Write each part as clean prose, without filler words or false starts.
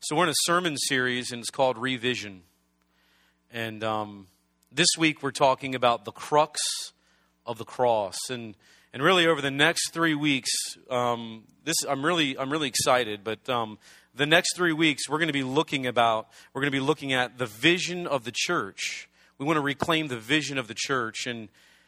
So we're in a sermon series, and it's called Revision. And this week we're talking about the crux of the cross. And really over the next 3 weeks, I'm really excited. But the next 3 weeks we're going to be looking at the vision of the church. We want to reclaim the vision of the church. And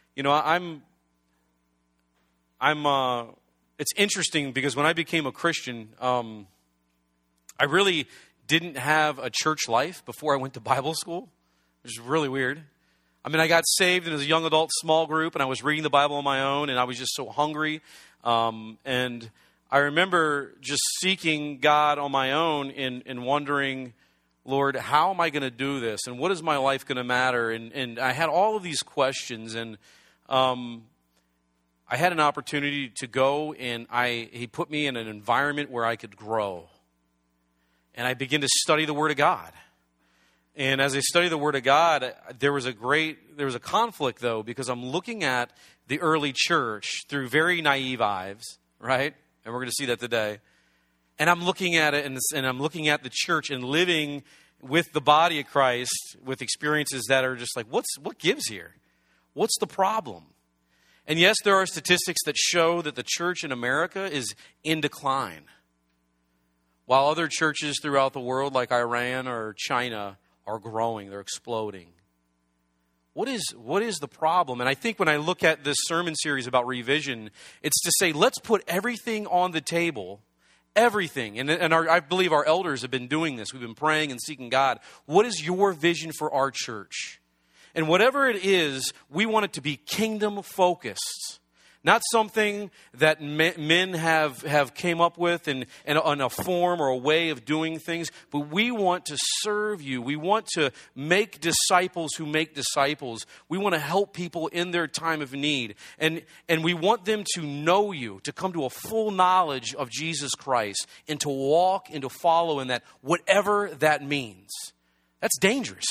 it's interesting because when I became a Christian, I really didn't have a church life before I went to Bible school, which is really weird. I mean, I got saved in a young adult small group, and I was reading the Bible on my own, and I was just so hungry. And I remember just seeking God on my own and wondering, Lord, how am I going to do this? And what is my life going to matter? And I had all of these questions, and I had an opportunity to go, and He put me in an environment where I could grow. And I began to study the Word of God. And as I studied the Word of God, there was a conflict, though, because I'm looking at the early church through very naive eyes, right? And we're going to see that today. And I'm looking at it, and I'm looking at the church and living with the body of Christ with experiences that are just like, what gives here? What's the problem? And yes, there are statistics that show that the church in America is in decline, while other churches throughout the world, like Iran or China, are growing, they're exploding. What is the problem? And I think when I look at this sermon series about revision, it's to say, let's put everything on the table, everything. And I believe our elders have been doing this. We've been praying and seeking God. What is your vision for our church? And whatever it is, we want it to be kingdom-focused. Not something that men have came up with in a form or a way of doing things, but we want to serve you. We want to make disciples who make disciples. We want to help people in their time of need. And we want them to know you, to come to a full knowledge of Jesus Christ, and to walk and to follow in that, whatever that means. That's dangerous.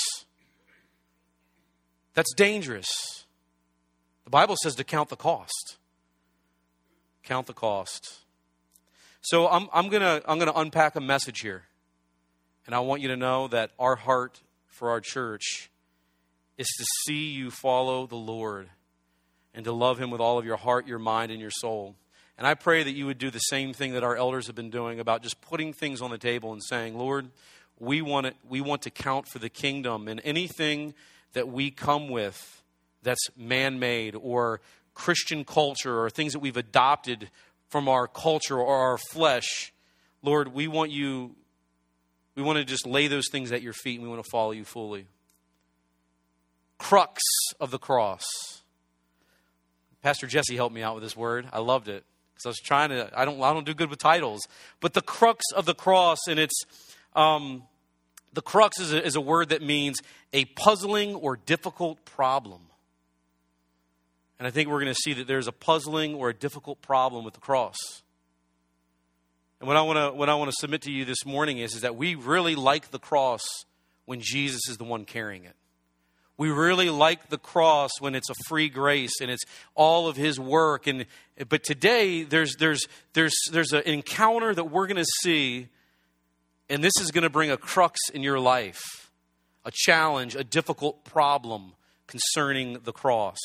That's dangerous. The Bible says to count the cost. Count the cost. So I'm gonna unpack a message here, and I want you to know that our heart for our church is to see you follow the Lord and to love Him with all of your heart, your mind, and your soul. And I pray that you would do the same thing that our elders have been doing about just putting things on the table and saying, Lord, we want to count for the kingdom, and anything that we come with that's man-made or Christian culture or things that we've adopted from our culture or our flesh, Lord, we want to just lay those things at your feet, and we want to follow you fully. Crux of the cross. Pastor Jesse helped me out with this word. I loved it because I was trying to. I don't do good with titles, but the crux of the cross, and it's the crux is a word that means a puzzling or difficult problem. And I think we're going to see that there's a puzzling or a difficult problem with the cross. And what I want to submit to you this morning is that we really like the cross when Jesus is the one carrying it. We really like the cross when it's a free grace and it's all of His work. But today there's an encounter that we're going to see, and this is going to bring a crux in your life, a challenge, a difficult problem concerning the cross.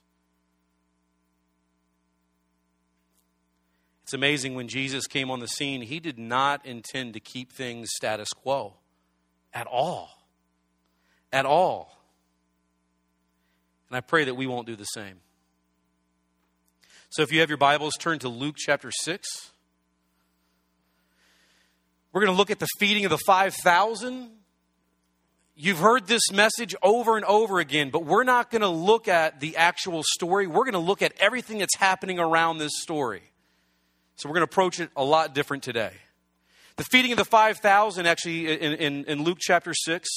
It's amazing when Jesus came on the scene, He did not intend to keep things status quo at all. At all. And I pray that we won't do the same. So if you have your Bibles, turn to Luke chapter 6. We're going to look at the feeding of the 5,000. You've heard this message over and over again, but we're not going to look at the actual story. We're going to look at everything that's happening around this story. So we're going to approach it a lot different today. The feeding of the 5,000, actually, in Luke chapter 6,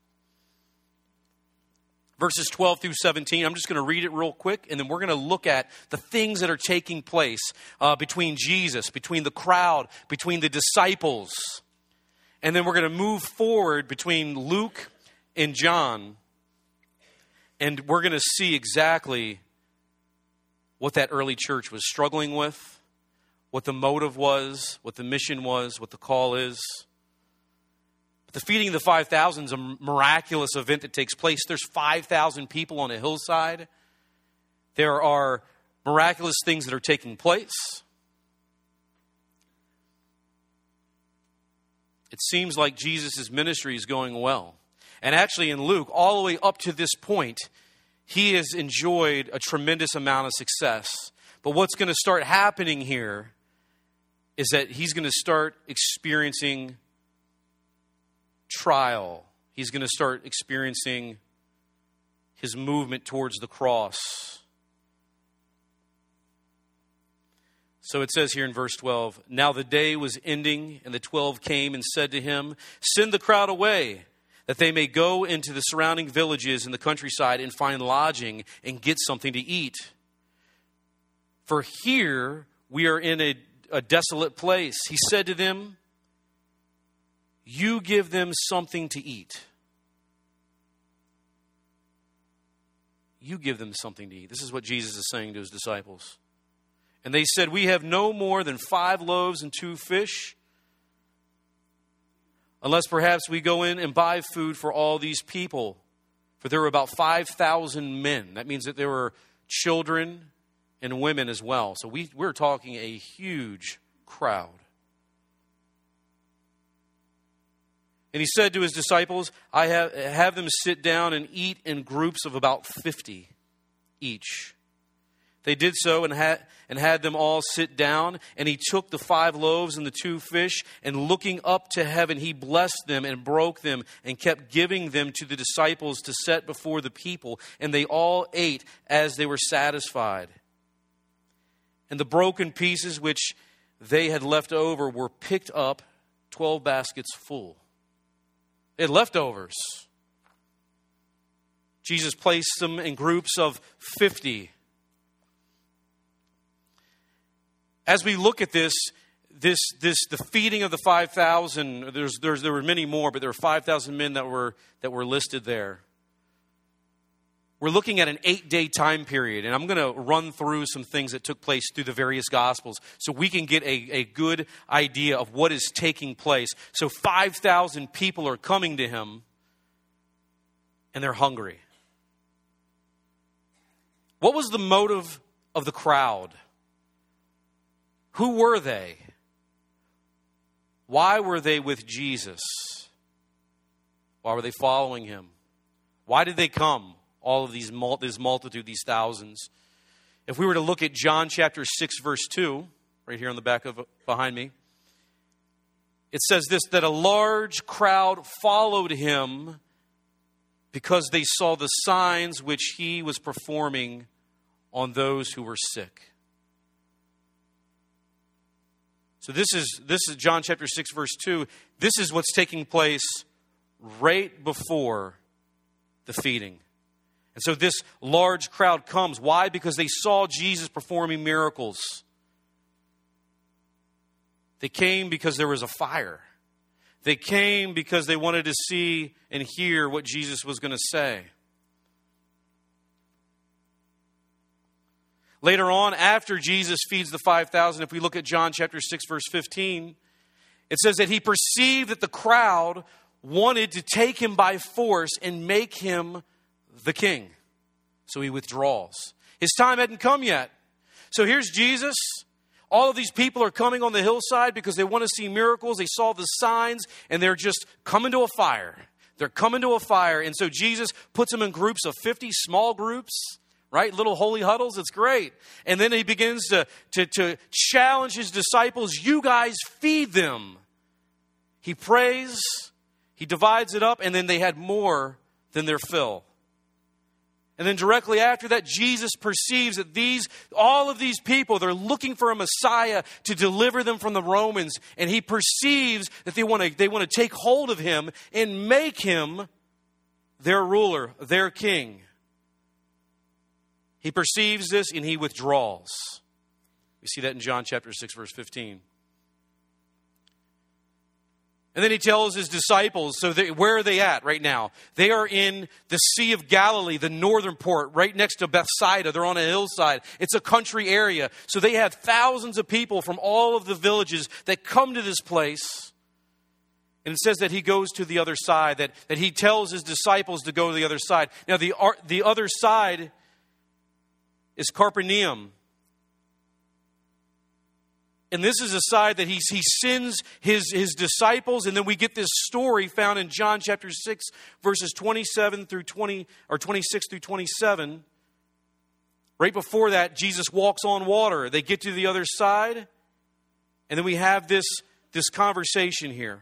verses 12 through 17. I'm just going to read it real quick, and then we're going to look at the things that are taking place between Jesus, between the crowd, between the disciples. And then we're going to move forward between Luke and John, and we're going to see exactly what that early church was struggling with, what the motive was, what the mission was, what the call is. The feeding of the 5,000 is a miraculous event that takes place. There's 5,000 people on a hillside. There are miraculous things that are taking place. It seems like Jesus' ministry is going well. And actually in Luke, all the way up to this point, he has enjoyed a tremendous amount of success. But what's going to start happening here is that he's going to start experiencing trial. He's going to start experiencing his movement towards the cross. So it says here in verse 12, "Now the day was ending, and the 12 came and said to him, 'Send the crowd away, that they may go into the surrounding villages in the countryside and find lodging and get something to eat. For here we are in a desolate place.' He said to them, 'You give them something to eat.'" You give them something to eat. This is what Jesus is saying to his disciples. And they said, "We have no more than 5 loaves and 2 fish, unless perhaps we go in and buy food for all these people." For there were about 5,000 men. That means that there were children and women as well. So we're talking a huge crowd. And he said to his disciples, "I have them sit down and eat in groups of about 50 each." They did so and had them all sit down. And he took the 5 loaves and the 2 fish, and looking up to heaven, he blessed them and broke them and kept giving them to the disciples to set before the people. And they all ate as they were satisfied. And the broken pieces which they had left over were picked up, 12 baskets full. They had leftovers. Jesus placed them in groups of 50. As we look at the feeding of the 5,000, there were many more, but there were 5,000 men that were listed there. We're looking at an 8-day time period, and I'm going to run through some things that took place through the various Gospels so we can get a good idea of what is taking place. So 5,000 people are coming to him, and they're hungry. What was the motive of the crowd? Who were they? Why were they with Jesus? Why were they following him? Why did they come? All of this multitude, these thousands. If we were to look at John chapter 6, verse 2, right here on the back behind me, it says this, that a large crowd followed him because they saw the signs which he was performing on those who were sick. So this is John chapter 6, verse 2. This is what's taking place right before the feeding. And so this large crowd comes. Why? Because they saw Jesus performing miracles. They came because there was a fire. They came because they wanted to see and hear what Jesus was going to say. Later on, after Jesus feeds the 5,000, if we look at John chapter 6, verse 15, it says that he perceived that the crowd wanted to take him by force and make him the king. So he withdraws. His time hadn't come yet. So here's Jesus. All of these people are coming on the hillside because they want to see miracles. They saw the signs, and they're just coming to a fire. They're coming to a fire. And so Jesus puts them in groups of 50, small groups, right? Little holy huddles. It's great. And then he begins to challenge his disciples. You guys feed them. He prays. He divides it up. And then they had more than their fill. And then directly after that, Jesus perceives that all of these people, they're looking for a Messiah to deliver them from the Romans. And he perceives that they want to take hold of him and make him their ruler, their king. He perceives this and he withdraws. We see that in John chapter 6, verse 15. And then he tells his disciples, where are they at right now? They are in the Sea of Galilee, the northern port, right next to Bethsaida. They're on a hillside. It's a country area. So they have thousands of people from all of the villages that come to this place. And it says that he goes to the other side, that he tells his disciples to go to the other side. Now, the other side is Capernaum. And this is a side that he sends his disciples, and then we get this story found in John chapter 6, verses 27 through 20, or 26 through 27. Right before that, Jesus walks on water. They get to the other side, and then we have this conversation here.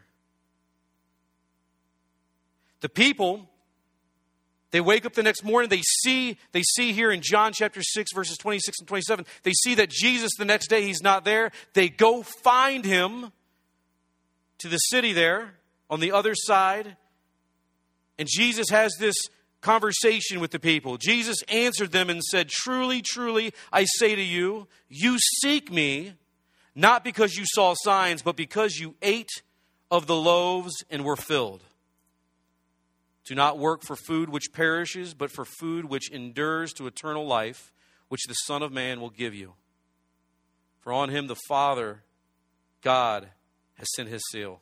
The people, they wake up the next morning, they see here in John chapter 6, verses 26 and 27, they see that Jesus the next day, he's not there. They go find him to the city there on the other side. And Jesus has this conversation with the people. Jesus answered them and said, "Truly, truly, I say to you, you seek me, not because you saw signs, but because you ate of the loaves and were filled. Do not work for food which perishes, but for food which endures to eternal life, which the Son of Man will give you. For on him the Father, God, has sent his seal."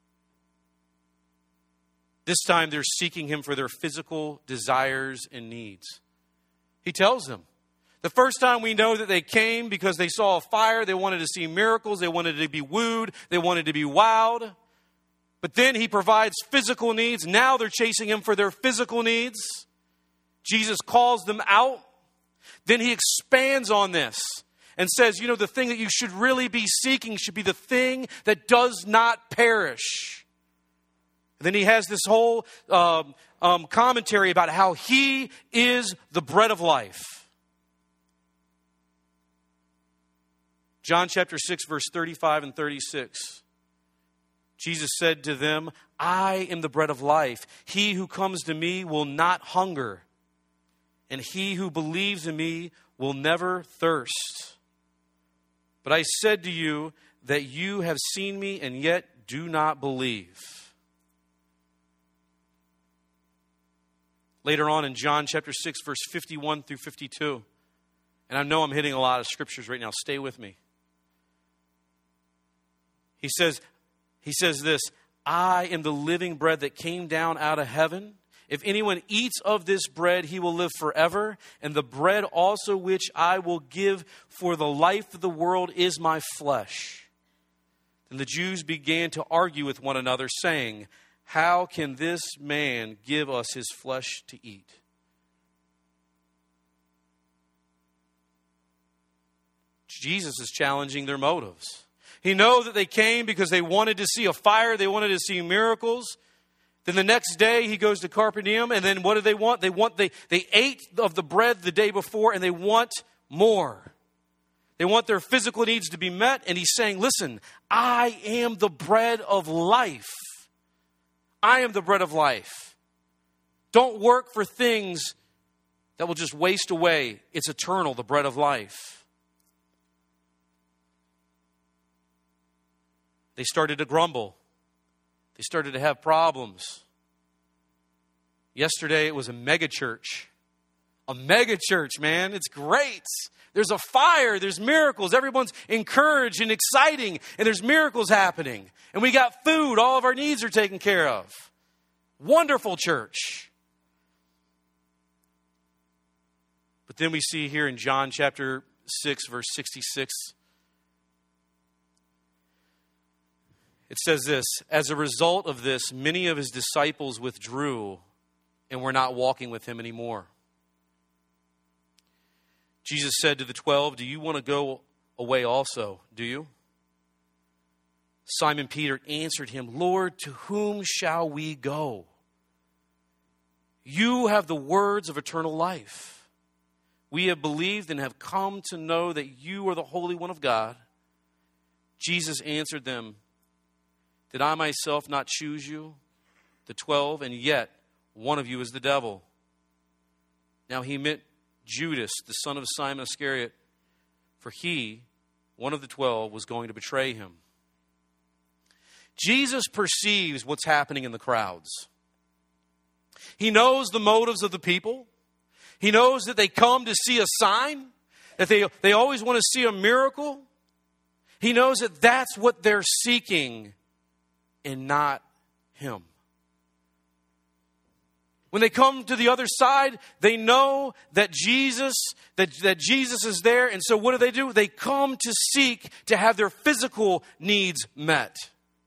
This time they're seeking him for their physical desires and needs. He tells them. The first time we know that they came because they saw a fire, they wanted to see miracles, they wanted to be wooed, they wanted to be wowed. But then he provides physical needs. Now they're chasing him for their physical needs. Jesus calls them out. Then he expands on this and says, the thing that you should really be seeking should be the thing that does not perish. And then he has this whole commentary about how he is the bread of life. John chapter 6, verse 35 and 36. Jesus said to them, "I am the bread of life. He who comes to me will not hunger, and he who believes in me will never thirst. But I said to you that you have seen me and yet do not believe." Later on in John chapter 6, verse 51 through 52. And I know I'm hitting a lot of scriptures right now. Stay with me. He says this, "I am the living bread that came down out of heaven. If anyone eats of this bread, he will live forever. And the bread also which I will give for the life of the world is my flesh." Then the Jews began to argue with one another, saying, "How can this man give us his flesh to eat?" Jesus is challenging their motives. He knows that they came because they wanted to see a fire. They wanted to see miracles. Then the next day he goes to Capernaum, and then what do they want? They ate of the bread the day before, and they want more. They want their physical needs to be met, and he's saying, "Listen, I am the bread of life. I am the bread of life. Don't work for things that will just waste away. It's eternal, the bread of life." They started to grumble. They started to have problems. Yesterday it was a mega church. A mega church, man. It's great. There's a fire. There's miracles. Everyone's encouraged and exciting. And there's miracles happening. And we got food. All of our needs are taken care of. Wonderful church. But then we see here in John chapter 6, verse 66, it says this, "As a result of this, many of his disciples withdrew and were not walking with him anymore." Jesus said to the 12, "Do you want to go away also, do you?" Simon Peter answered him, "Lord, to whom shall we go? You have the words of eternal life. We have believed and have come to know that you are the Holy One of God." Jesus answered them, "Did I myself not choose you, the 12, and yet one of you is the devil?" Now he meant Judas, the son of Simon Iscariot, for he, one of the 12, was going to betray him. Jesus perceives what's happening in the crowds. He knows the motives of the people. He knows that they come to see a sign, that they always want to see a miracle. He knows that that's what they're seeking and not Him. When they come to the other side, they know that Jesus is there. And so what do? They come to seek to have their physical needs met.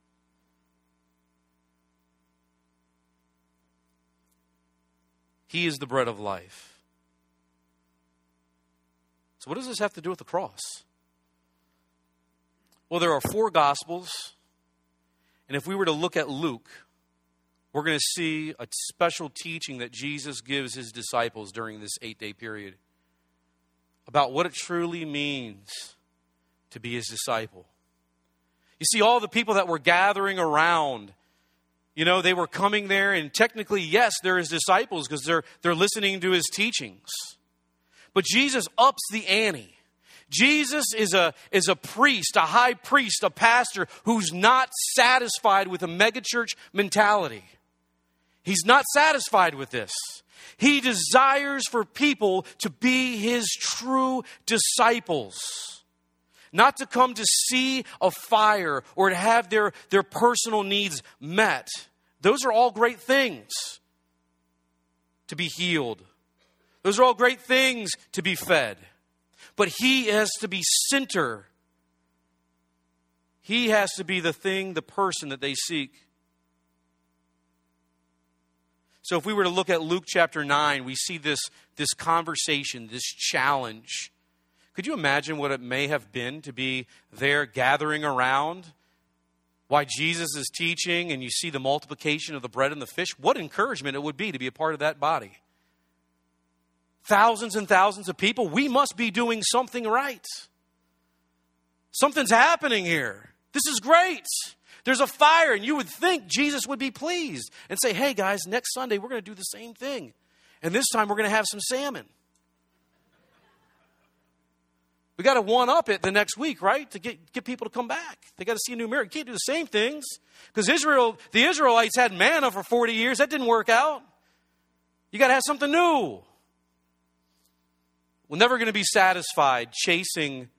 He is the bread of life. So what does this have to do with the cross? Well, there are 4 Gospels. And if we were to look at Luke, we're going to see a special teaching that Jesus gives His disciples during this 8-day period about what it truly means to be His disciple. You see, all the people that were gathering around, they were coming there, and technically, yes, they're His disciples because they're listening to His teachings. But Jesus ups the ante. Jesus is a priest, a high priest, a pastor who's not satisfied with a megachurch mentality. He's not satisfied with this. He desires for people to be His true disciples. Not to come to see a fire or to have their personal needs met. Those are all great things. To be healed. Those are all great things to be fed. But He has to be center. He has to be the thing, the person that they seek. So if we were to look at Luke chapter 9, we see this conversation, this challenge. Could you imagine what it may have been to be there gathering around while Jesus is teaching and you see the multiplication of the bread and the fish? What encouragement it would be to be a part of that body. Thousands and thousands of people, we must be doing something right. Something's happening here. This is great. There's a fire, and you would think Jesus would be pleased and say, hey guys, next Sunday we're going to do the same thing. And this time we're going to have some salmon. We got to one-up it the next week, right? To get people to come back. They got to see a new miracle. You can't do the same things. Because the Israelites had manna for 40 years. That didn't work out. You got to have something new. We're never going to be satisfied chasing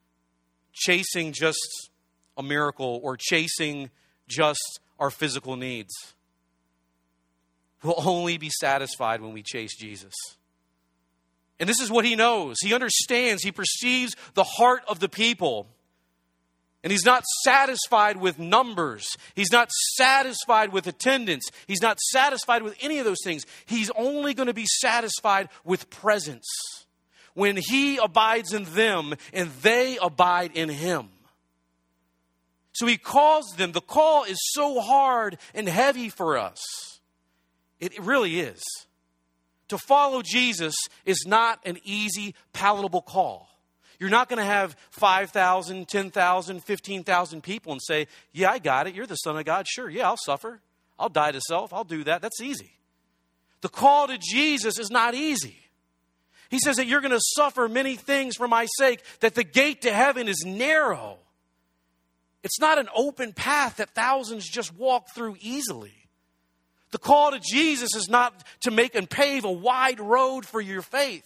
just a miracle or chasing just our physical needs. We'll only be satisfied when we chase Jesus. And this is what He knows. He understands. He perceives the heart of the people. And He's not satisfied with numbers. He's not satisfied with attendance. He's not satisfied with any of those things. He's only going to be satisfied with presence. When He abides in them and they abide in Him. So He calls them. The call is so hard and heavy for us. It really is. To follow Jesus is not an easy, palatable call. You're not going to have 5,000, 10,000, 15,000 people and say, yeah, I got it. You're the Son of God. Sure, yeah, I'll suffer. I'll die to self. I'll do that. That's easy. The call to Jesus is not easy. He says that you're going to suffer many things for my sake, that the gate to heaven is narrow. It's not an open path that thousands just walk through easily. The call to Jesus is not to make and pave a wide road for your faith.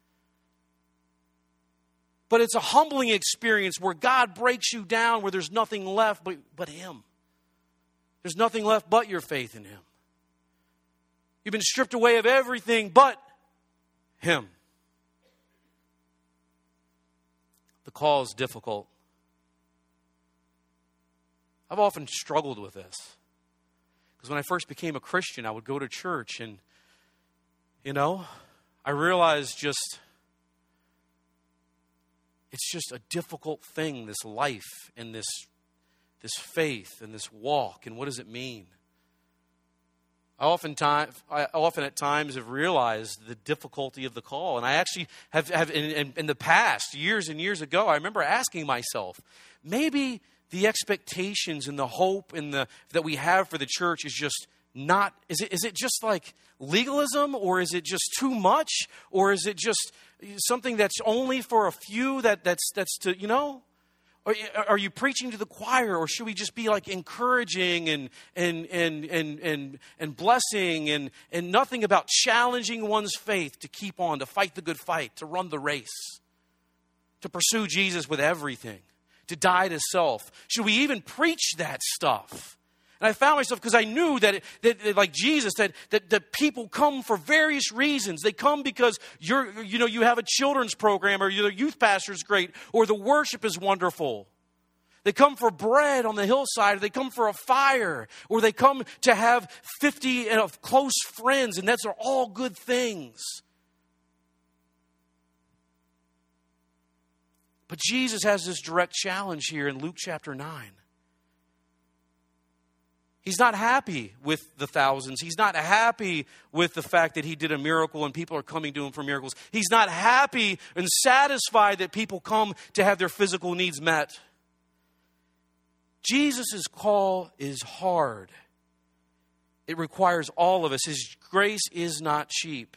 But it's a humbling experience where God breaks you down, where there's nothing left but Him. There's nothing left but your faith in Him. You've been stripped away of everything but Him. The call is difficult. I've often struggled with this. Because when I first became a Christian, I would go to church and, I realized it's just a difficult thing, this life and this faith and this walk. And what does it mean? I often at times have realized the difficulty of the call. And I actually have in the past, years and years ago, I remember asking myself, maybe the expectations and the hope that we have for the church is just not, is it just like legalism, or is it just too much, or is it just something that's only for a few that's to, Or are you preaching to the choir, or should we just be like encouraging and blessing and nothing about challenging one's faith to keep on, to fight the good fight, to run the race, to pursue Jesus with everything, to die to self? Should we even preach that stuff? And I found myself, because I knew that like Jesus, that people come for various reasons. They come because you have a children's program, or your youth pastor is great, or the worship is wonderful. They come for bread on the hillside, or they come for a fire, or they come to have 50 close friends, and those are all good things. But Jesus has this direct challenge here in Luke chapter 9. He's not happy with the thousands. He's not happy with the fact that he did a miracle and people are coming to him for miracles. He's not happy and satisfied that people come to have their physical needs met. Jesus' call is hard. It requires all of us. His grace is not cheap.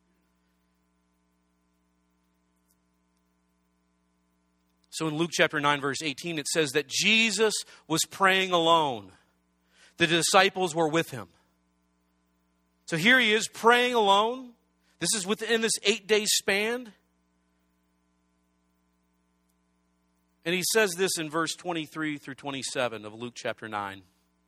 So in Luke chapter 9, verse 18, it says that Jesus was praying alone. The disciples were with him. So here he is praying alone. This is within this 8-day span. And he says this in verse 23 through 27 of Luke chapter 9.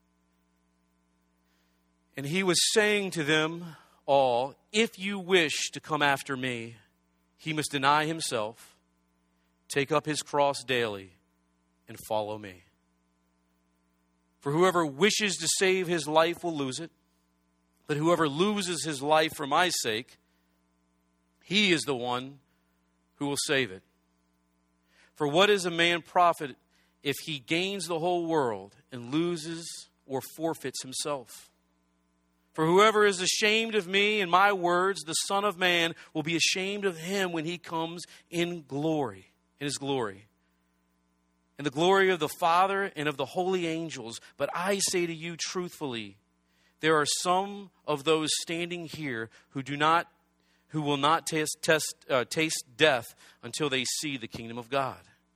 And he was saying to them all, if you wish to come after me, he must deny himself, take up his cross daily, and follow me. For whoever wishes to save his life will lose it. But whoever loses his life for my sake, he is the one who will save it. For what is a man profit if he gains the whole world and loses or forfeits himself? For whoever is ashamed of me and my words, the Son of Man will be ashamed of him when he comes in glory, in his glory. And the glory of the Father and of the holy angels. But I say to you truthfully, there are some of those standing here who will not taste death until they see the kingdom of God.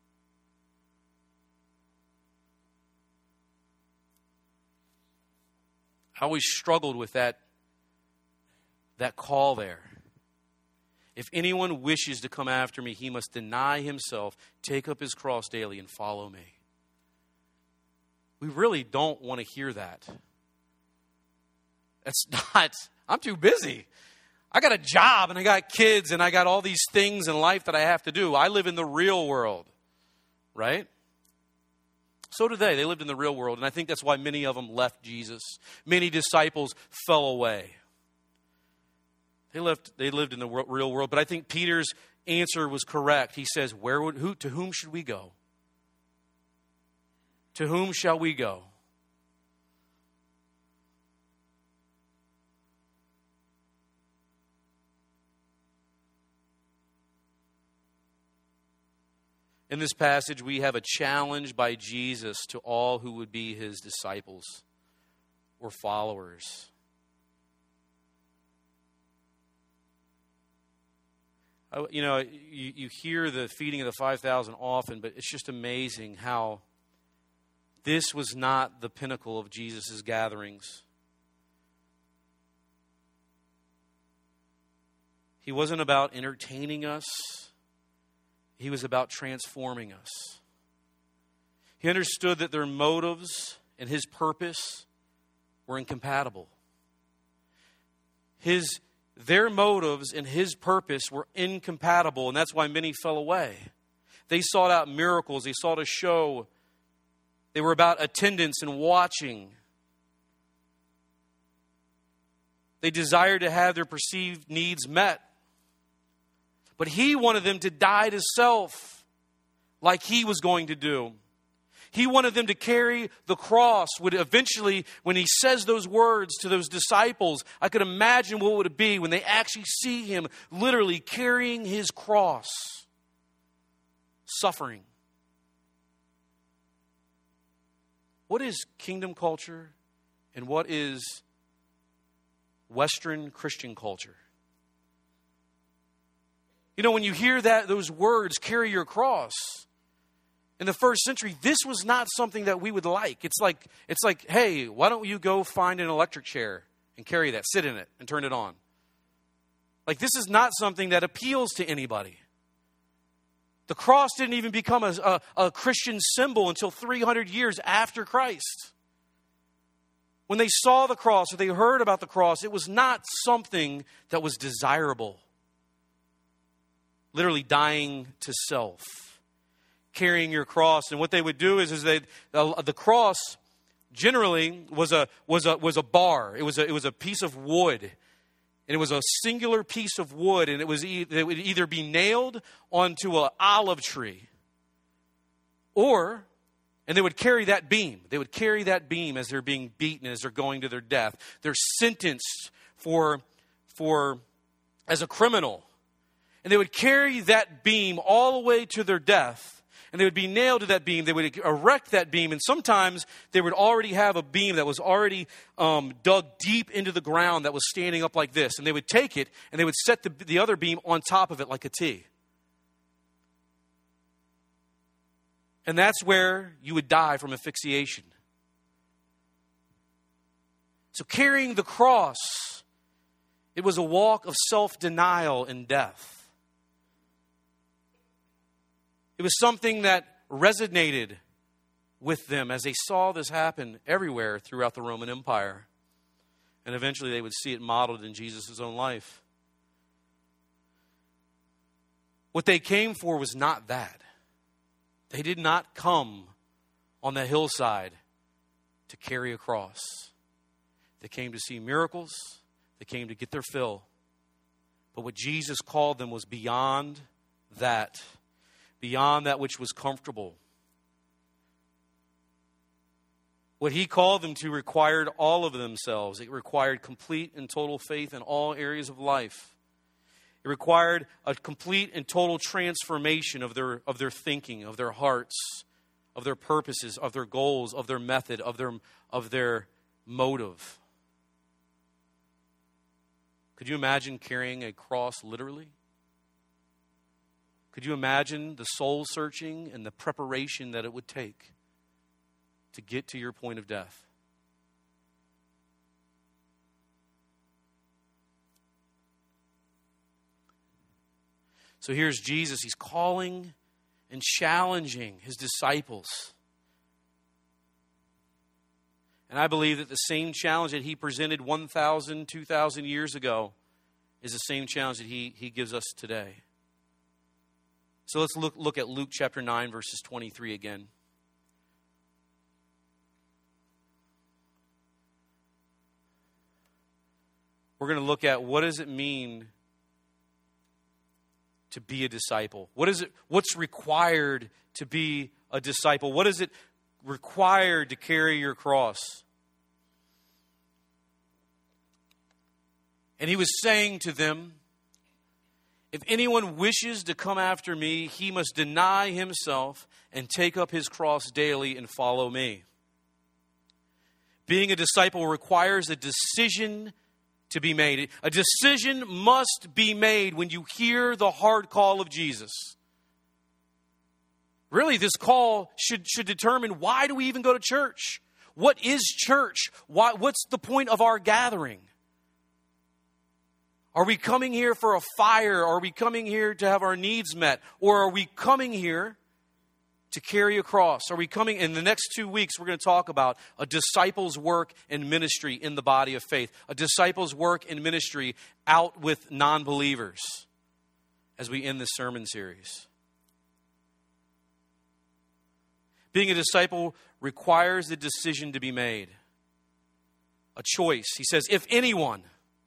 I always struggled with that call there. If anyone wishes to come after me, he must deny himself, take up his cross daily, and follow me. We really don't want to hear that. That's not, I'm too busy. I got a job and I got kids and I got all these things in life that I have to do. I live in the real world, right? So did they. They lived in the real world, and I think that's why many of them left Jesus. Many disciples fell away. They lived in the real world, but I think Peter's answer was correct. He says, to whom should we go? To whom shall we go? In this passage, we have a challenge by Jesus to all who would be his disciples or followers. You hear the feeding of the 5,000 often, but it's just amazing how this was not the pinnacle of Jesus' gatherings. He wasn't about entertaining us. He was about transforming us. He understood that their motives and his purpose were incompatible. Their motives and his purpose were incompatible, and that's why many fell away. They sought out miracles. They sought a show. They were about attendance and watching. They desired to have their perceived needs met. But he wanted them to die to self like he was going to do. He wanted them to carry the cross. Would eventually, when he says those words to those disciples, I could imagine what would it be when they actually see him literally carrying his cross, suffering. What is kingdom culture and what is Western Christian culture? You know, when you hear those words, carry your cross, in the first century, this was not something that we would like. It's like, hey, why don't you go find an electric chair and carry that, sit in it, and turn it on? Like, this is not something that appeals to anybody. The cross didn't even become a Christian symbol until 300 years after Christ. when they saw the cross or they heard about the cross, it was not something that was desirable. Literally dying to self, carrying your cross. And what they would do is the cross generally was a bar. It was a piece of wood. And it was a singular piece of wood, and it would either be nailed onto an olive tree, and they would carry that beam. They would carry that beam as they're being beaten, as they're going to their death. They're sentenced as a criminal. And they would carry that beam all the way to their death. And they would be nailed to that beam. They would erect that beam. And sometimes they would already have a beam that was already dug deep into the ground that was standing up like this. And they would take it and they would set the other beam on top of it like a T. And that's where you would die from asphyxiation. So carrying the cross, it was a walk of self-denial and death. It was something that resonated with them as they saw this happen everywhere throughout the Roman Empire. And eventually they would see it modeled in Jesus' own life. What they came for was not that. They did not come on the hillside to carry a cross. They came to see miracles. They came to get their fill. But what Jesus called them was beyond that which was comfortable. What he called them to required all of themselves. It required complete and total faith in all areas of life. It required a complete and total transformation of their thinking, of their hearts, of their purposes, of their goals, of their method, of their motive. Could you imagine carrying a cross literally? Could you imagine the soul searching and the preparation that it would take to get to your point of death? So here's Jesus. He's calling and challenging his disciples. And I believe that the same challenge that he presented 1,000, 2,000 years ago is the same challenge that he gives us today. So let's look at Luke chapter 9, verses 23 again. We're going to look at what does it mean to be a disciple? What's required to be a disciple? What is it required to carry your cross? And he was saying to them, if anyone wishes to come after me, he must deny himself and take up his cross daily and follow me. Being a disciple requires a decision to be made. A decision must be made when you hear the hard call of Jesus. Really, this call should determine, why do we even go to church? What is church? What's the point of our gathering? Are we coming here for a fire? Are we coming here to have our needs met? Or are we coming here to carry a cross? Are we coming? In the next 2 weeks, we're going to talk about a disciple's work and ministry in the body of faith. A disciple's work and ministry out with non-believers as we end this sermon series. Being a disciple requires the decision to be made. A choice. He says, if anyone.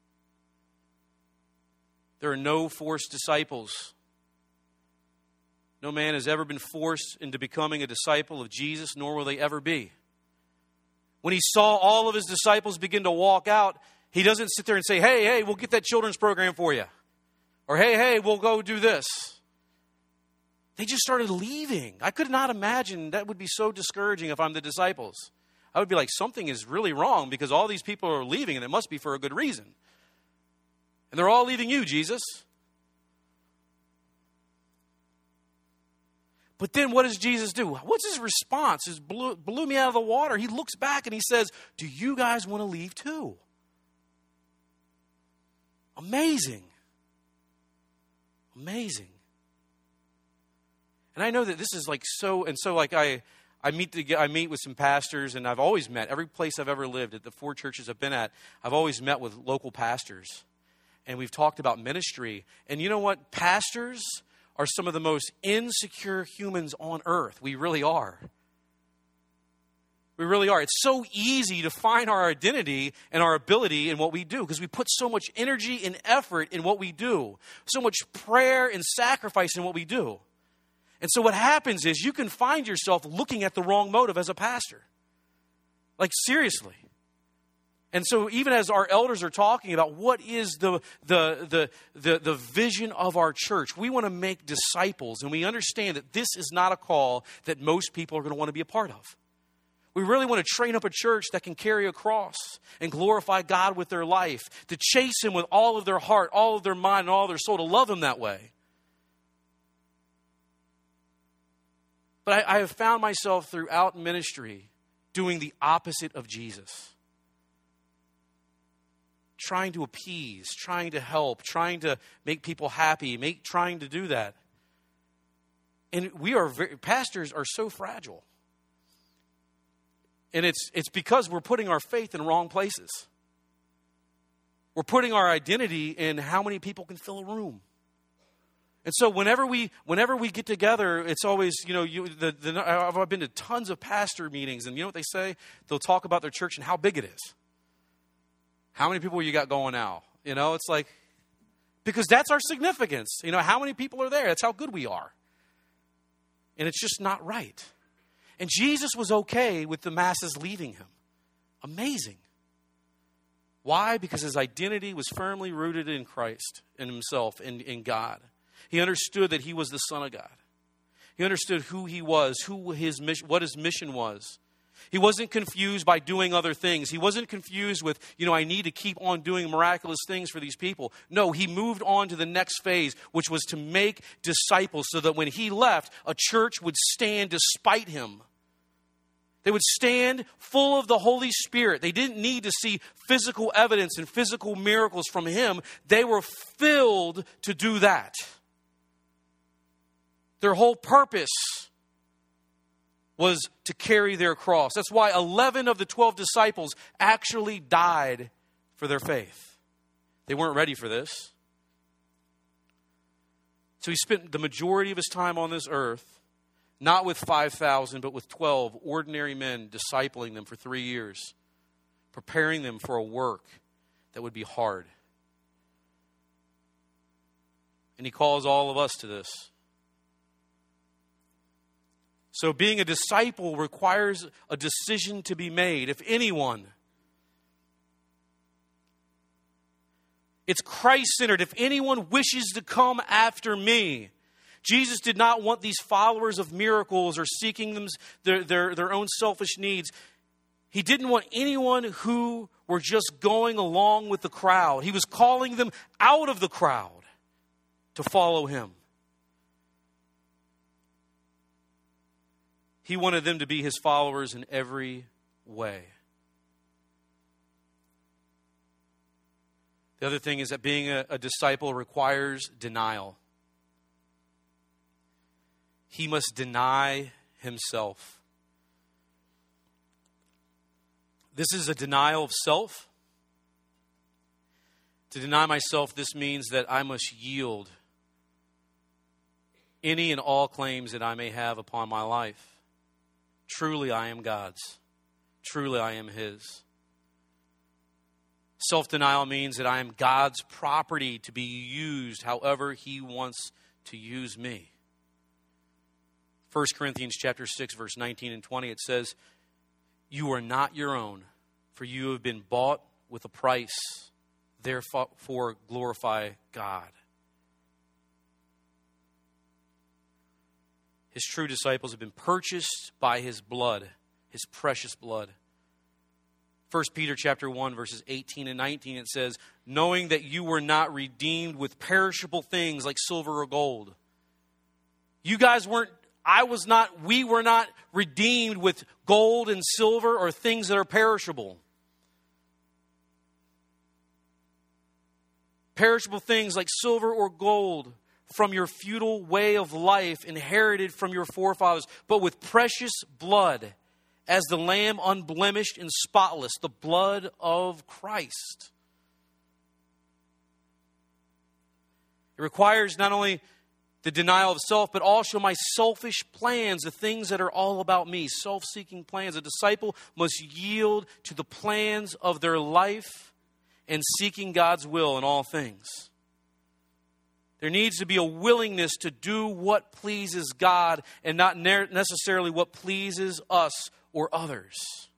There are no forced disciples. No man has ever been forced into becoming a disciple of Jesus, nor will they ever be. When he saw all of his disciples begin to walk out, he doesn't sit there and say, hey, we'll get that children's program for you. Or hey, we'll go do this. They just started leaving. I could not imagine that would be so discouraging if I'm the disciples. I would be like, something is really wrong because all these people are leaving and it must be for a good reason. And they're all leaving you, Jesus. But then what does Jesus do? What's his response? It blew me out of the water. He looks back and he says, do you guys want to leave too? Amazing. Amazing. And I know that this is like so, and so like I meet with some pastors, and I've always met, every place I've ever lived, at the 4 churches I've been at, I've always met with local pastors. And we've talked about ministry. And you know what? Pastors are some of the most insecure humans on earth. We really are. We really are. It's so easy to find our identity and our ability in what we do because we put so much energy and effort in what we do, so much prayer and sacrifice in what we do. And so what happens is you can find yourself looking at the wrong motive as a pastor. Like, seriously. And so even as our elders are talking about what is the vision of our church, we want to make disciples, and we understand that this is not a call that most people are going to want to be a part of. We really want to train up a church that can carry a cross and glorify God with their life, to chase Him with all of their heart, all of their mind, and all of their soul, to love Him that way. But I have found myself throughout ministry doing the opposite of Jesus. Trying to appease, trying to help, trying to make people happy, trying to do that. And pastors are so fragile. And it's because we're putting our faith in wrong places. We're putting our identity in how many people can fill a room. And so whenever we get together, it's always, I've been to tons of pastor meetings, and you know what they say? They'll talk about their church and how big it is. How many people you got going now? It's like, because that's our significance. How many people are there? That's how good we are. And it's just not right. And Jesus was okay with the masses leaving Him. Amazing. Why? Because His identity was firmly rooted in Christ, in Himself, in God. He understood that He was the Son of God. He understood who He was, what His mission was. He wasn't confused by doing other things. He wasn't confused with, I need to keep on doing miraculous things for these people. No, He moved on to the next phase, which was to make disciples so that when He left, a church would stand despite Him. They would stand full of the Holy Spirit. They didn't need to see physical evidence and physical miracles from Him. They were filled to do that. Their whole purpose was to carry their cross. That's why 11 of the 12 disciples actually died for their faith. They weren't ready for this. So He spent the majority of His time on this earth, not with 5,000, but with 12 ordinary men, discipling them for 3 years, preparing them for a work that would be hard. And He calls all of us to this. So being a disciple requires a decision to be made. If anyone, it's Christ-centered. If anyone wishes to come after me. Jesus did not want these followers of miracles or seeking them their own selfish needs. He didn't want anyone who were just going along with the crowd. He was calling them out of the crowd to follow Him. He wanted them to be His followers in every way. The other thing is that being a disciple requires denial. He must deny himself. This is a denial of self. To deny myself, this means that I must yield any and all claims that I may have upon my life. Truly I am God's. Truly I am His. Self-denial means that I am God's property to be used however He wants to use me. 1 Corinthians chapter 6, verse 19 and 20, it says, "You are not your own, for you have been bought with a price. Therefore glorify God." His true disciples have been purchased by His blood, His precious blood. 1 Peter chapter 1, verses 18 and 19, it says, "Knowing that you were not redeemed with perishable things like silver or gold." We were not redeemed with gold and silver or things that are perishable. Perishable things like silver or gold, from your feudal way of life inherited from your forefathers, but with precious blood, as the Lamb unblemished and spotless, the blood of Christ. It requires not only the denial of self, but also my selfish plans, the things that are all about me, self-seeking plans. A disciple must yield to the plans of their life and seeking God's will in all things. There needs to be a willingness to do what pleases God and not necessarily what pleases us or others.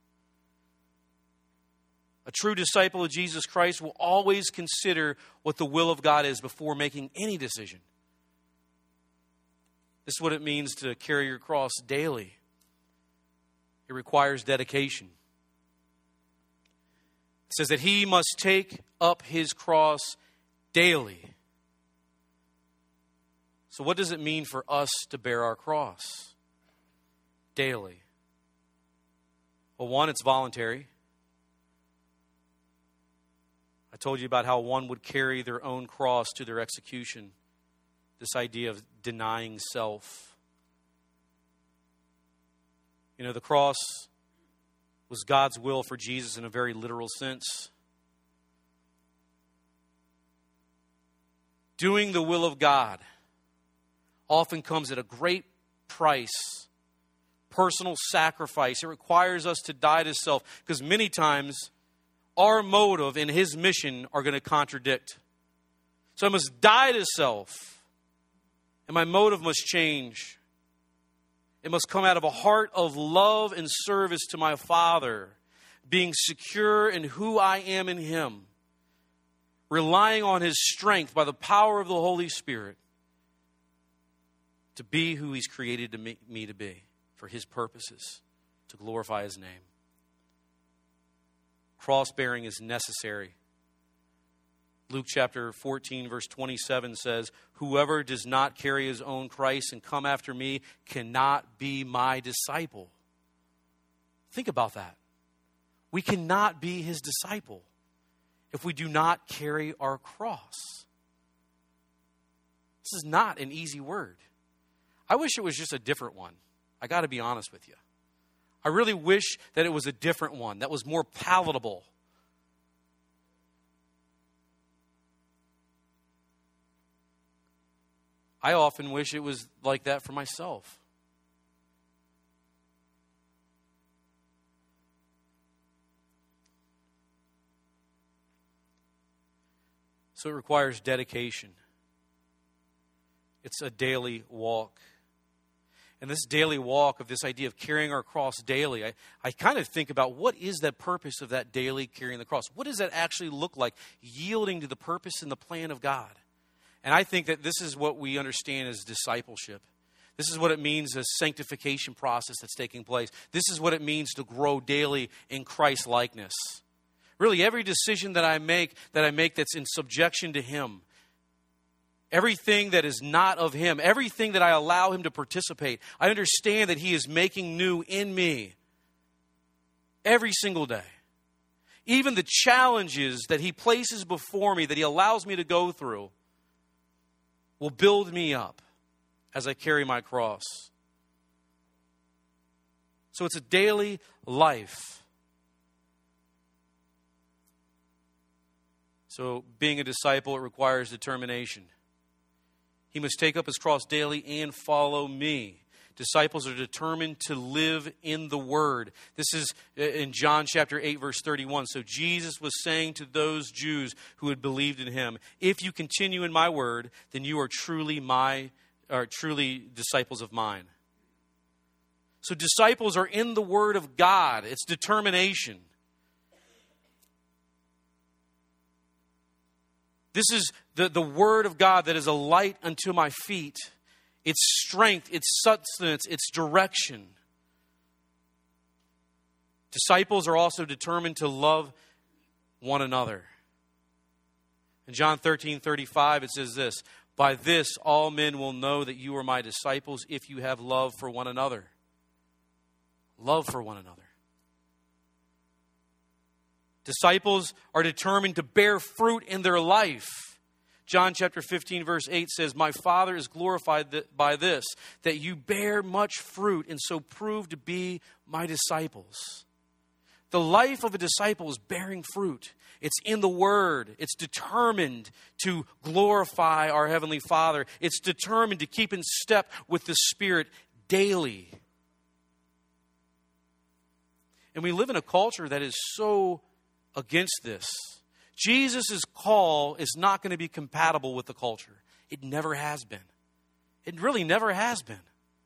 A true disciple of Jesus Christ will always consider what the will of God is before making any decision. This is what it means to carry your cross daily. It requires dedication. It says that he must take up his cross daily. So what does it mean for us to bear our cross daily? Well, one, it's voluntary. I told you about how one would carry their own cross to their execution. This idea of denying self. You know, the cross was God's will for Jesus in a very literal sense. Doing the will of God often comes at a great price, personal sacrifice. It requires us to die to self because many times our motive and his mission are going to contradict. So I must die to self. And my motive must change. It must come out of a heart of love and service to my Father, being secure in who I am in him, relying on his strength by the power of the Holy Spirit to be who he's created me to be for his purposes, to glorify his name. Cross-bearing is necessary. Luke chapter 14, verse 27 says, "Whoever does not carry his own Christ and come after me cannot be my disciple." Think about that. We cannot be his disciple if we do not carry our cross. This is not an easy word. I wish it was just a different one. I got to be honest with you. I really wish that it was a different one that was more palatable. I often wish it was like that for myself. So it requires dedication. It's a daily walk. And this daily walk of this idea of carrying our cross daily, I kind of think about what is the purpose of that daily carrying the cross? What does that actually look like? Yielding to the purpose and the plan of God. And I think that this is what we understand as discipleship. This is what it means, a sanctification process that's taking place. This is what it means to grow daily in Christ likeness. Really, every decision that I make that's in subjection to him, everything that is not of him, everything that I allow him to participate, I understand that he is making new in me every single day. Even the challenges that he places before me, that he allows me to go through, will build me up as I carry my cross. So it's a daily life. So being a disciple, it requires determination. He must take up his cross daily and follow me. Disciples are determined to live in the Word. This is in John chapter 8, verse 31. So Jesus was saying to those Jews who had believed in him, "If you continue in my word, then you are truly disciples of mine." So disciples are in the Word of God. It's determination. This is the Word of God that is a light unto my feet. Its strength, its sustenance, its direction. Disciples are also determined to love one another. In John 13:35, it says this, "By this all men will know that you are my disciples if you have love for one another." Love for one another. Disciples are determined to bear fruit in their life. John chapter 15, verse 8 says, "My Father is glorified by this, that you bear much fruit and so prove to be my disciples." The life of a disciple is bearing fruit. It's in the Word. It's determined to glorify our Heavenly Father. It's determined to keep in step with the Spirit daily. And we live in a culture that is so against this. Jesus' call is not going to be compatible with the culture. It never has been. It really never has been.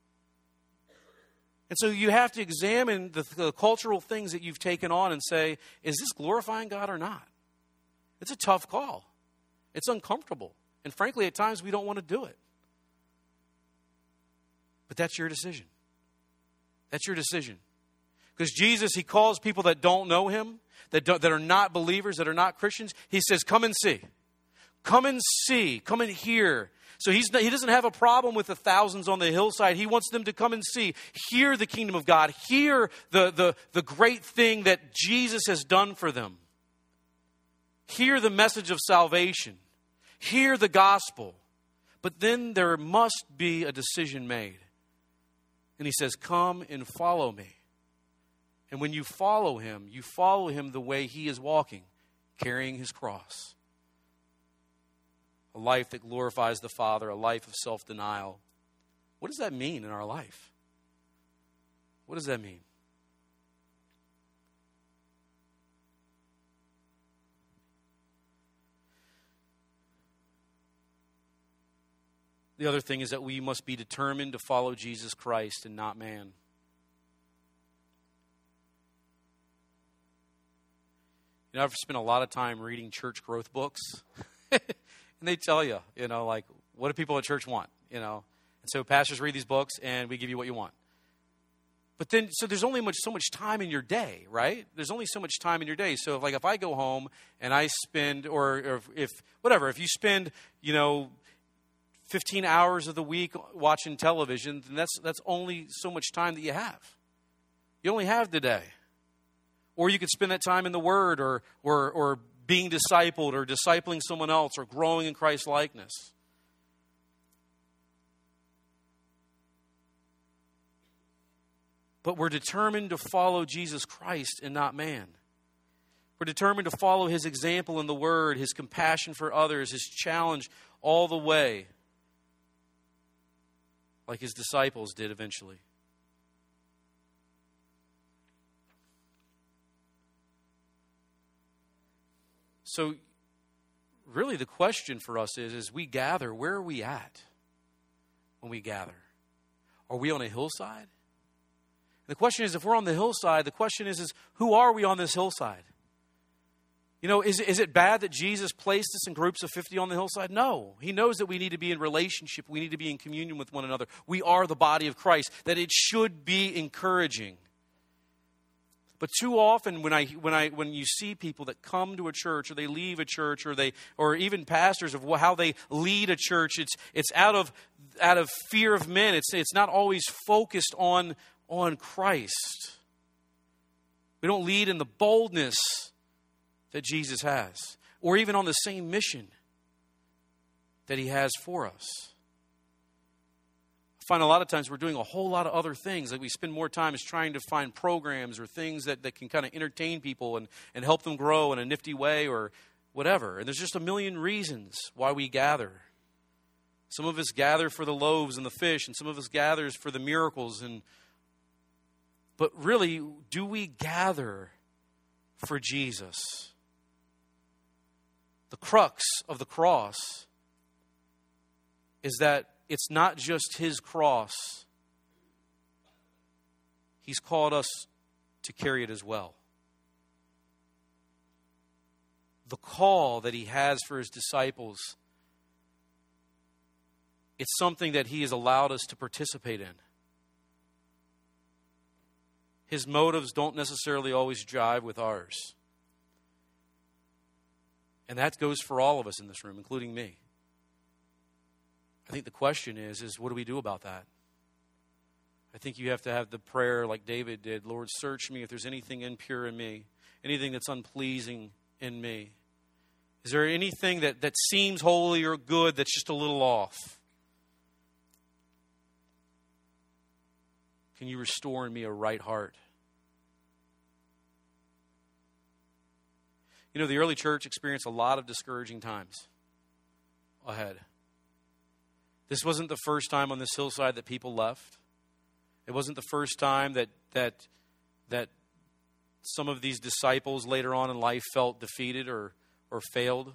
And so you have to examine the cultural things that you've taken on and say, is this glorifying God or not? It's a tough call. It's uncomfortable. And frankly, at times we don't want to do it. But that's your decision. That's your decision. Because Jesus, he calls people that don't know him, that are not believers, that are not Christians, he says, come and see. Come and see. Come and hear. So he doesn't have a problem with the thousands on the hillside. He wants them to come and see, hear the kingdom of God, hear the great thing that Jesus has done for them. Hear the message of salvation. Hear the gospel. But then there must be a decision made. And he says, come and follow me. And when you follow him the way he is walking, carrying his cross. A life that glorifies the Father, a life of self-denial. What does that mean in our life? What does that mean? The other thing is that we must be determined to follow Jesus Christ and not man. You know, I've spent a lot of time reading church growth books. And they tell you, like, what do people at church want? And so pastors read these books and we give you what you want. But then, so there's only so much time in your day, right? There's only so much time in your day. So if I go home and I spend, or if you spend, 15 hours of the week watching television, then that's only so much time that you have. You only have the day. Or you could spend that time in the Word or being discipled or discipling someone else or growing in Christ's likeness. But we're determined to follow Jesus Christ and not man. We're determined to follow his example in the Word, his compassion for others, his challenge all the way, like his disciples did eventually. So, really the question for us is, as we gather, where are we at when we gather? Are we on a hillside? The question is, if we're on the hillside, the question is who are we on this hillside? Is it bad that Jesus placed us in groups of 50 on the hillside? No. He knows that we need to be in relationship. We need to be in communion with one another. We are the body of Christ, that it should be encouraging. But too often when you see people that come to a church or they leave a church or even pastors of how they lead a church, it's out of fear of men. It's not always focused on Christ. We don't lead in the boldness that Jesus has, or even on the same mission that he has for us. I find a lot of times we're doing a whole lot of other things. Like we spend more time as trying to find programs or things that can kind of entertain people and help them grow in a nifty way or whatever. And there's just a million reasons why we gather. Some of us gather for the loaves and the fish, and some of us gathers for the miracles. But really, do we gather for Jesus? The crux of the cross is that it's not just his cross. He's called us to carry it as well. The call that he has for his disciples, it's something that he has allowed us to participate in. His motives don't necessarily always jive with ours. And that goes for all of us in this room, including me. I think the question is what do we do about that? I think you have to have the prayer like David did. Lord, search me if there's anything impure in me, anything that's unpleasing in me. Is there anything that seems holy or good that's just a little off? Can you restore in me a right heart? You know, the early church experienced a lot of discouraging times ahead. This wasn't the first time on this hillside that people left. It wasn't the first time that some of these disciples later on in life felt defeated or failed.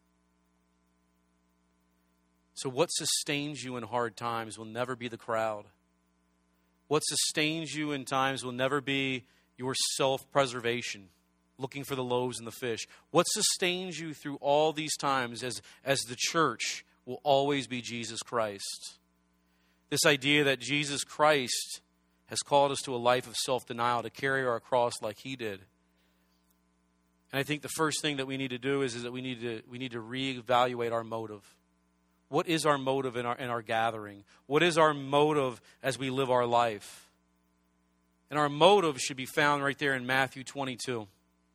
So what sustains you in hard times will never be the crowd. What sustains you in times will never be your self-preservation, looking for the loaves and the fish. What sustains you through all these times as the church will always be Jesus Christ. This idea that Jesus Christ has called us to a life of self-denial, to carry our cross like He did. And I think the first thing that we need to do is that we need to reevaluate our motive. What is our motive in our gathering? What is our motive as we live our life? And our motive should be found right there in Matthew 22.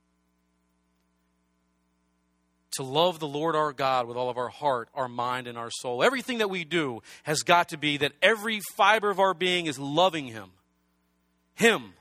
To love the Lord our God with all of our heart, our mind, and our soul. Everything that we do has got to be that every fiber of our being is loving Him. Him.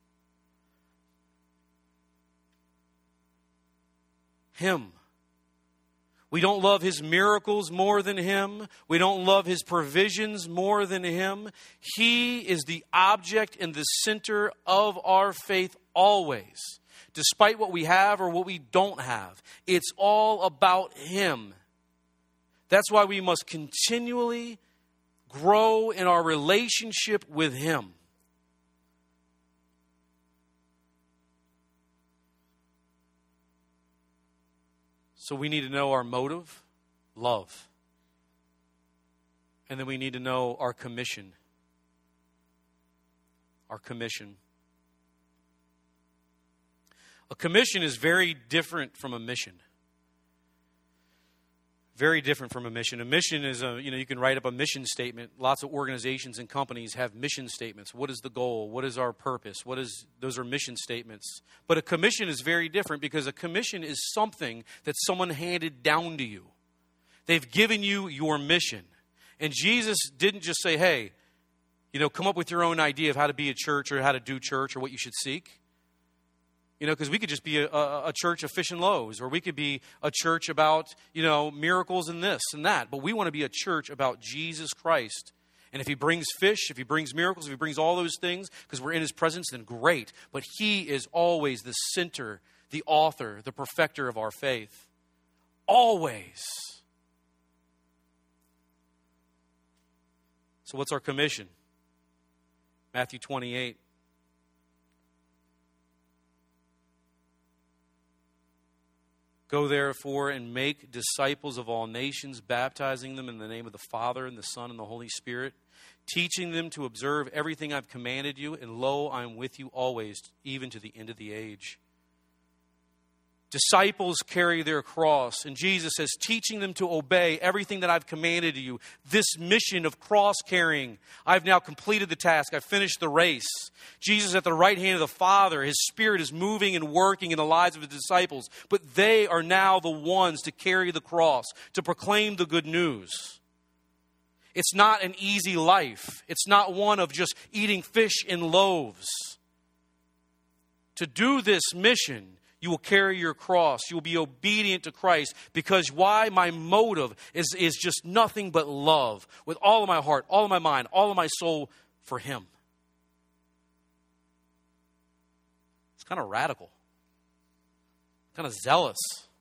Him. We don't love His miracles more than Him. We don't love His provisions more than Him. He is the object and the center of our faith always. Despite what we have or what we don't have. It's all about Him. That's why we must continually grow in our relationship with Him. So we need to know our motive, love. And then we need to know our commission. Our commission. A commission is very different from a mission. Very different from a mission. A mission is you can write up a mission statement. Lots of organizations and companies have mission statements. What is the goal? What is our purpose? Those are mission statements. But a commission is very different because a commission is something that someone handed down to you. They've given you your mission. And Jesus didn't just say, hey, come up with your own idea of how to be a church or how to do church or what you should seek. Because we could just be a church of fish and loaves, or we could be a church about, miracles and this and that. But we want to be a church about Jesus Christ. And if He brings fish, if He brings miracles, if He brings all those things, because we're in His presence, then great. But He is always the center, the author, the perfecter of our faith. Always. So what's our commission? Matthew 28. Go therefore and make disciples of all nations, baptizing them in the name of the Father and the Son and the Holy Spirit, teaching them to observe everything I've commanded you, and lo, I am with you always, even to the end of the age. Disciples carry their cross, and Jesus says, teaching them to obey everything that I've commanded you. This mission of cross carrying, I've now completed the task. I've finished the race. Jesus is at the right hand of the Father. His Spirit is moving and working in the lives of His disciples, but they are now the ones to carry the cross, to proclaim the good news. It's not an easy life. It's not one of just eating fish and loaves. To do this mission, you will carry your cross. You will be obedient to Christ. Because why? My motive is just nothing but love. With all of my heart, all of my mind, all of my soul for Him. It's kind of radical. Kind of zealous.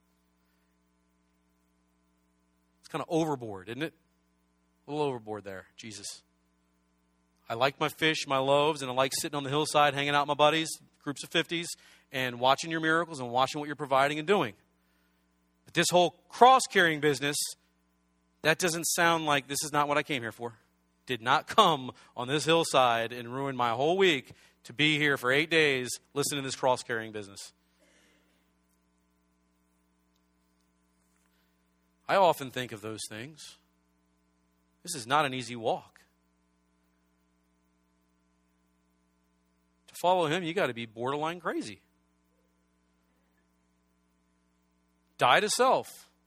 It's kind of overboard, isn't it? A little overboard there, Jesus. I like my fish, my loaves, and I like sitting on the hillside, hanging out with my buddies, groups of 50s, and watching your miracles and watching what you're providing and doing. But this whole cross-carrying business, that doesn't sound like this is not what I came here for. Did not come on this hillside and ruin my whole week to be here for 8 days listening to this cross-carrying business. I often think of those things. This is not an easy walk. To follow Him, you got to be borderline crazy. Die to self.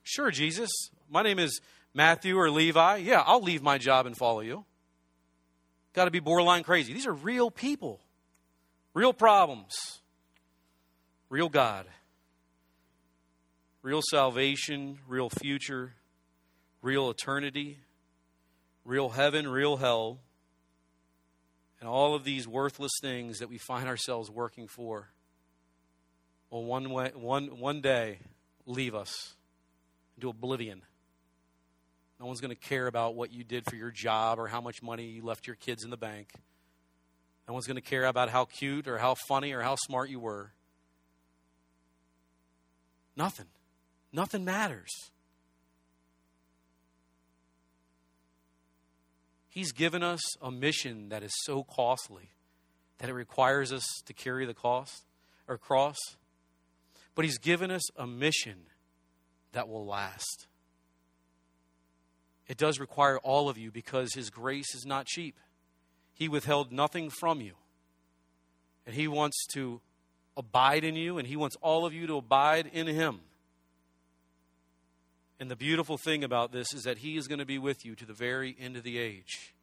Sure, Jesus. My name is Matthew or Levi. Yeah, I'll leave my job and follow you. Got to be borderline crazy. These are real people. Real problems. Real God. Real salvation. Real future. Real eternity. Real heaven. Real hell. And all of these worthless things that we find ourselves working for will one day leave us into oblivion. No one's going to care about what you did for your job or how much money you left your kids in the bank. No one's going to care about how cute or how funny or how smart you were. Nothing. Nothing matters. He's given us a mission that is so costly that it requires us to carry the cost or cross. But He's given us a mission that will last. It does require all of you because His grace is not cheap. He withheld nothing from you. And He wants to abide in you, and He wants all of you to abide in Him. And the beautiful thing about this is that He is going to be with you to the very end of the age.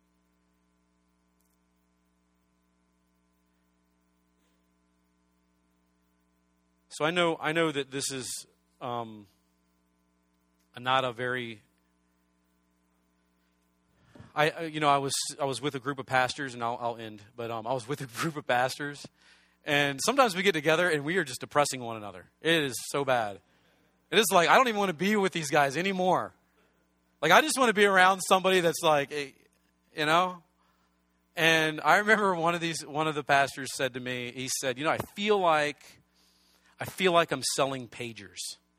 So I know that this is not a very. I was with a group of pastors, and I'll end. But I was with a group of pastors, and sometimes we get together and we are just depressing one another. It is so bad. It is like I don't even want to be with these guys anymore. Like I just want to be around somebody that's like, you know. And I remember one of the pastors said to me, he said, I feel like I'm selling pagers.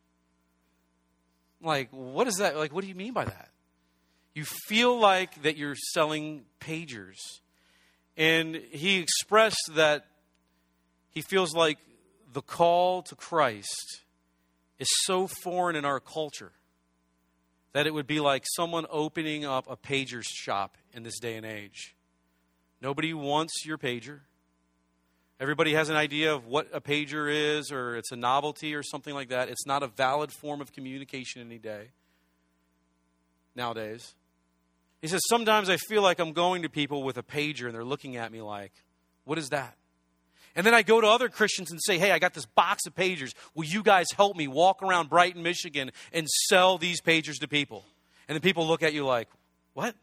Like, what is that? Like, what do you mean by that? You feel like that you're selling pagers. And he expressed that he feels like the call to Christ is so foreign in our culture that it would be like someone opening up a pager shop in this day and age. Nobody wants your pager. Everybody has an idea of what a pager is, or it's a novelty or something like that. It's not a valid form of communication any day nowadays. He says, sometimes I feel like I'm going to people with a pager and they're looking at me like, what is that? And then I go to other Christians and say, hey, I got this box of pagers. Will you guys help me walk around Brighton, Michigan and sell these pagers to people? And the people look at you like, what?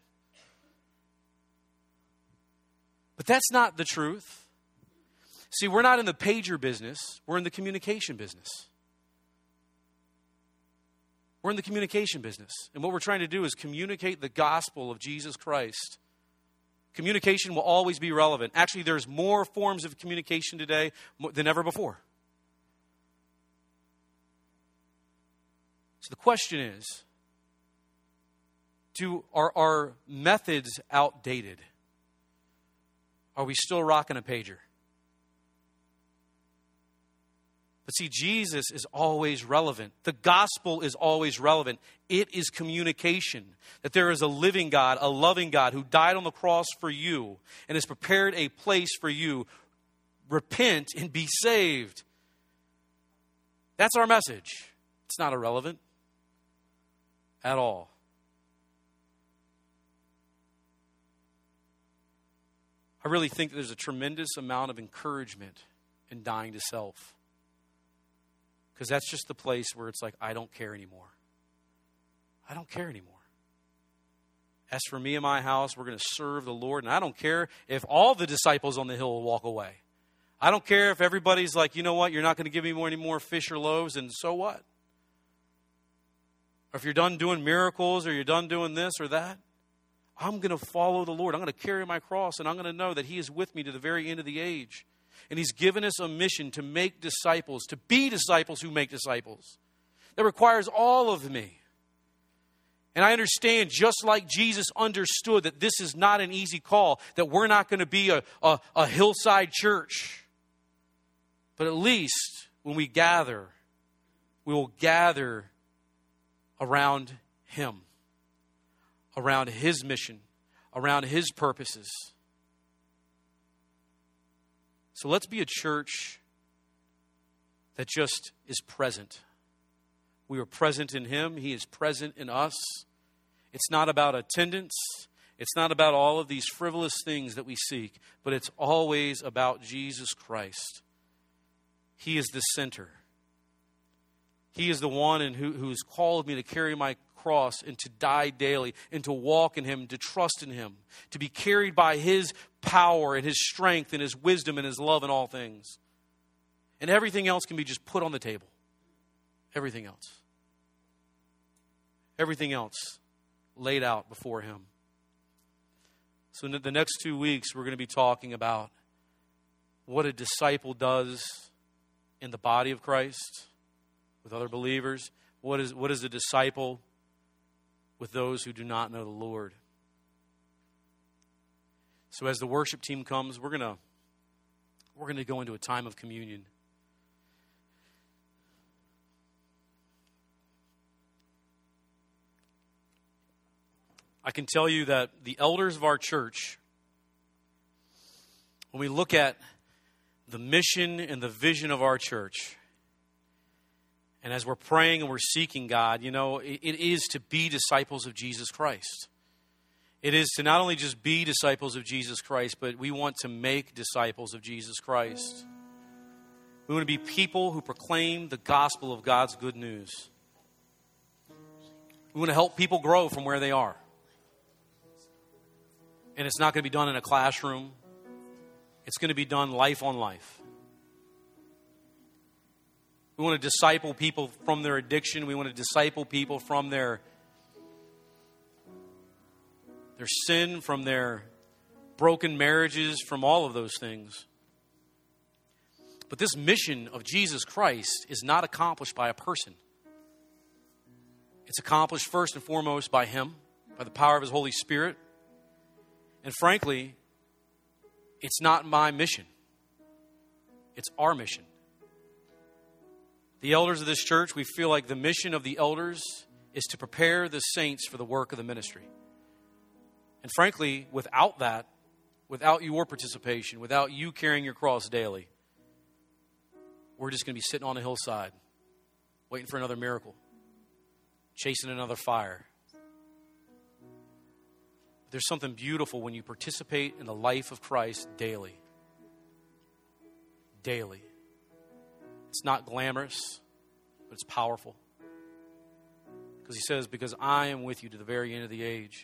But that's not the truth. See, we're not in the pager business. We're in the communication business. We're in the communication business. And what we're trying to do is communicate the gospel of Jesus Christ. Communication will always be relevant. Actually, there's more forms of communication today than ever before. So the question is, are our methods outdated? Are we still rocking a pager? But see, Jesus is always relevant. The gospel is always relevant. It is communication. That there is a living God, a loving God who died on the cross for you and has prepared a place for you. Repent and be saved. That's our message. It's not irrelevant at all. I really think that there's a tremendous amount of encouragement in dying to self. Because that's just the place where it's like, I don't care anymore. I don't care anymore. As for me and my house, we're going to serve the Lord. And I don't care if all the disciples on the hill will walk away. I don't care if everybody's like, you know what, you're not going to give me any more fish or loaves, and so what? Or if you're done doing miracles or you're done doing this or that, I'm going to follow the Lord. I'm going to carry my cross, and I'm going to know that He is with me to the very end of the age. And He's given us a mission to make disciples, to be disciples who make disciples. That requires all of me. And I understand, just like Jesus understood that this is not an easy call, that we're not going to be a hillside church. But at least when we gather, we will gather around Him, around His mission, around His purposes. So let's be a church that just is present. We are present in him. He is present in us. It's not about attendance. It's not about all of these frivolous things that we seek, but it's always about Jesus Christ. He is the center. He is the one who's called me to carry my cross and to die daily and to walk in him, to trust in him, to be carried by his power and his strength and his wisdom and his love in all things. And everything else can be just put on the table. Everything else. Everything else laid out before him. So in the next 2 weeks, we're going to be talking about what a disciple does in the body of Christ with other believers. What is a disciple with those who do not know the Lord? So as the worship team comes, we're going to go into a time of communion. I can tell you that the elders of our church, when we look at the mission and the vision of our church, and as we're praying and we're seeking God, you know, it is to be disciples of Jesus Christ. It is to not only just be disciples of Jesus Christ, but we want to make disciples of Jesus Christ. We want to be people who proclaim the gospel of God's good news. We want to help people grow from where they are. And it's not going to be done in a classroom. It's going to be done life on life. We want to disciple people from their addiction. We want to disciple people from their sin, from their broken marriages, from all of those things. But this mission of Jesus Christ is not accomplished by a person. It's accomplished first and foremost by him, by the power of his Holy Spirit. And frankly, it's not my mission. It's our mission. The elders of this church, we feel like the mission of the elders is to prepare the saints for the work of the ministry. And frankly, without that, without your participation, without you carrying your cross daily, we're just going to be sitting on a hillside, waiting for another miracle, chasing another fire. There's something beautiful when you participate in the life of Christ daily. Daily. It's not glamorous, but it's powerful. Because he says, because I am with you to the very end of the age.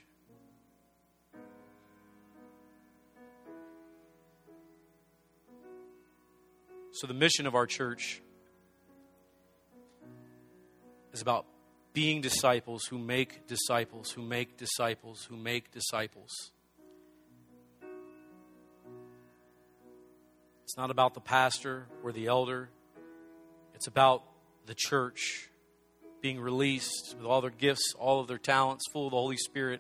So the mission of our church is about being disciples who make disciples, who make disciples, who make disciples. It's not about the pastor or the elder. It's about the church being released with all their gifts, all of their talents, full of the Holy Spirit,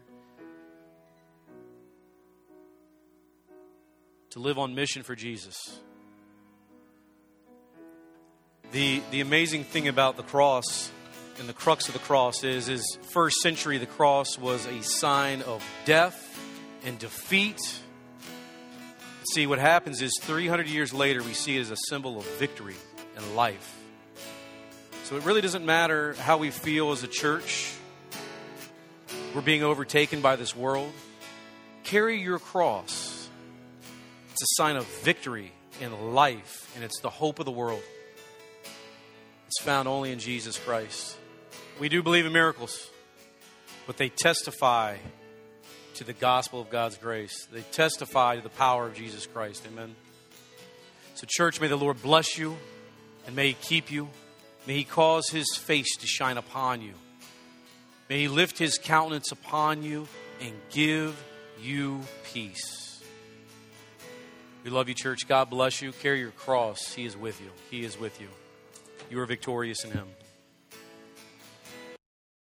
to live on mission for Jesus. The amazing thing about the cross and the crux of the cross is first century, the cross was a sign of death and defeat. See, what happens is 300 years later, we see it as a symbol of victory and life. So it really doesn't matter how we feel as a church. We're being overtaken by this world. Carry your cross. It's a sign of victory and life, and it's the hope of the world. It's found only in Jesus Christ. We do believe in miracles, but they testify to the gospel of God's grace. They testify to the power of Jesus Christ. Amen. So church, may the Lord bless you and may he keep you. May he cause his face to shine upon you. May he lift his countenance upon you and give you peace. We love you, church. God bless you. Carry your cross. He is with you. He is with you. You are victorious in him.